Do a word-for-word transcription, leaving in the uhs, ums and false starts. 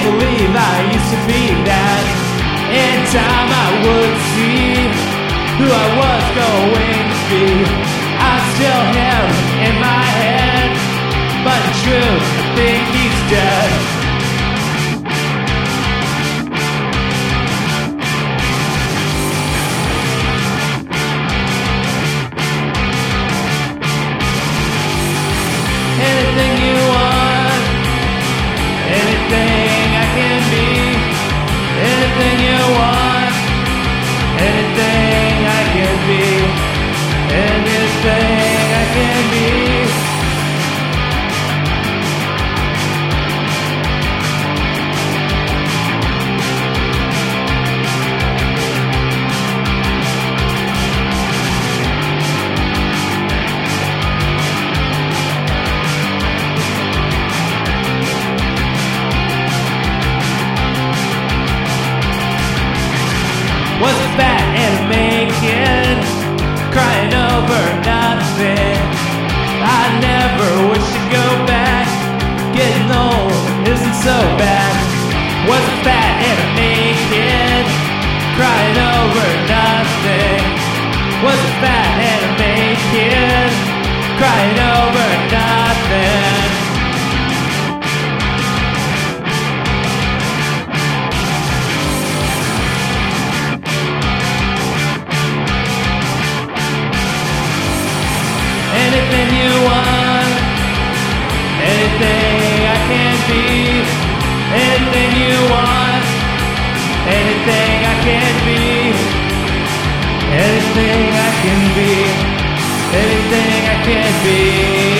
can't believe I used to be that. In time I would see who I was going to be. I still have in my head, but in truth I think he's dead. Anything you want, anything I can be. Anything you want, anything I can be. Anything I can be. Was fat and making, crying over nothing. I never wish to go back. Getting old isn't so bad. Was fat and making, crying over nothing. Was fat and making, crying over nothing. Anything you want, anything I can be. Anything you want, anything I can be. Anything I can be. Anything I can be.